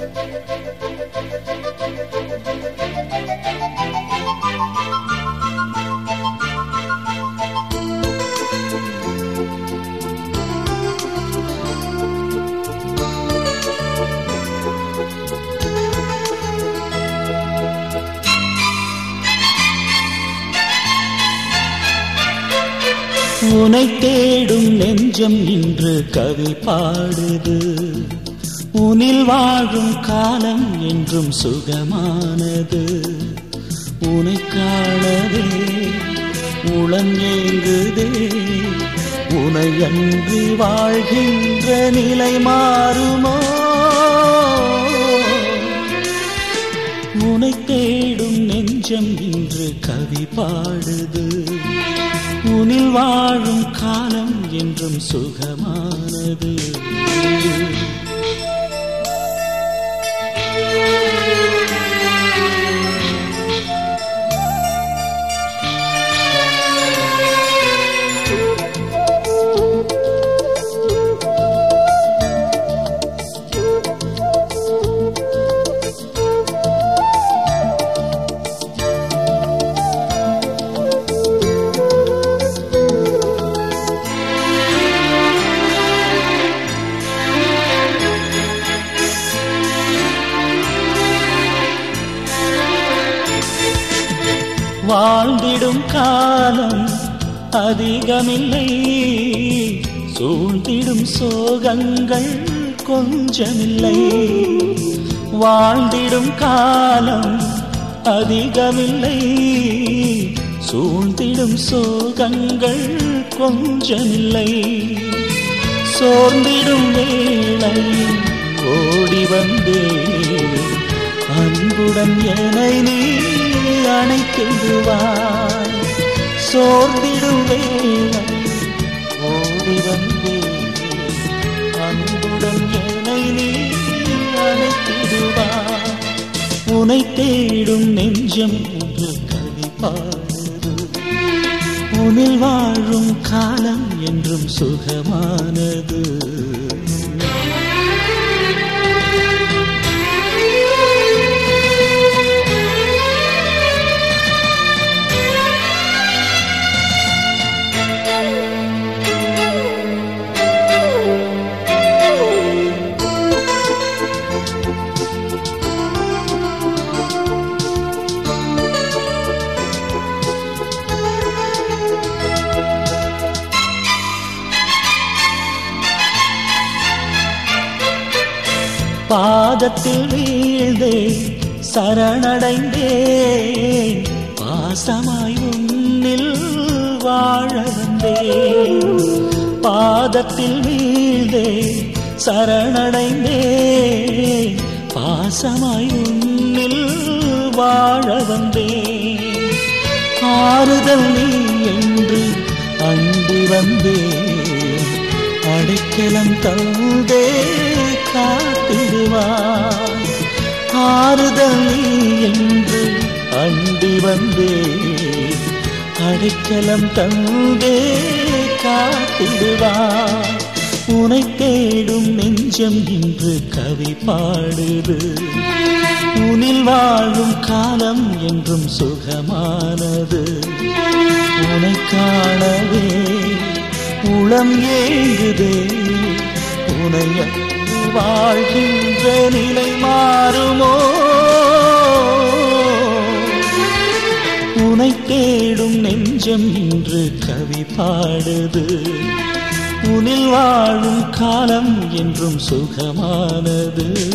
உனை தேடும் நெஞ்சம் இன்று கவி பாடுது. உனில் வாழும் காலம் என்றும் சுகமானது. உனை காணவே உளம் ஏங்குதே. உனை அன்றி வாழ்கின்ற நிலை மாறுமோ? உனை தேடும் நெஞ்சம் இன்று கவி பாடுது. உனில் வாழும் காலம் என்றும் சுகமானது. வாழ்ந்திடும் காலம் அதிகமில்லை. சூழ்ந்திடும் சோகங்கள் கொஞ்சமில்லை. வாழ்ந்திடும் காலம் அதிகமில்லை. சூழ்ந்திடும் சோகங்கள் கொஞ்சமில்லை. சோர்ந்திடும் வேளை ஓடி வந்தே அன்புடன் என்னை நீ அணைத்திடுவாய். சோர்ந்திடும் வேளை ஓடி வந்தே அன்புடன் என்னை நீ அணைத்திடுவாய். உனை தேடும் நெஞ்சம் என்று கவி பாடுது. உனில் வாழும் காலம் என்றும் சுகமானது. பாதத்தில் வீழ்ந்தே சரணடைந்தே பாசமாய் உன்னில் வாழ வந்தே. பாதத்தில் வீழ்ந்தே சரணடைந்தே பாசமாய் உன்னில் வாழ வந்தே. ஆறுதல் நீ என்று அண்டி வந்தே அடைக்கலம் தந்தே காத்திடுவாய். ஆறுதல் நீ என்று அண்டி வந்தே அடைக்கலம் தந்தே காத்திடுவாய். உனை தேடும் நெஞ்சம் இன்று கவி பாடுது. உனில் வாழும் காலம் என்றும் சுகமானது. உனை காணவே உளம் ஏங்குதே. உனை வாழ்கின்ற நிலை மாறுமோ? உனை தேடும் நெஞ்சம் இன்று கவி பாடுது. உனில் வாழும் காலம் என்றும் சுகமானது.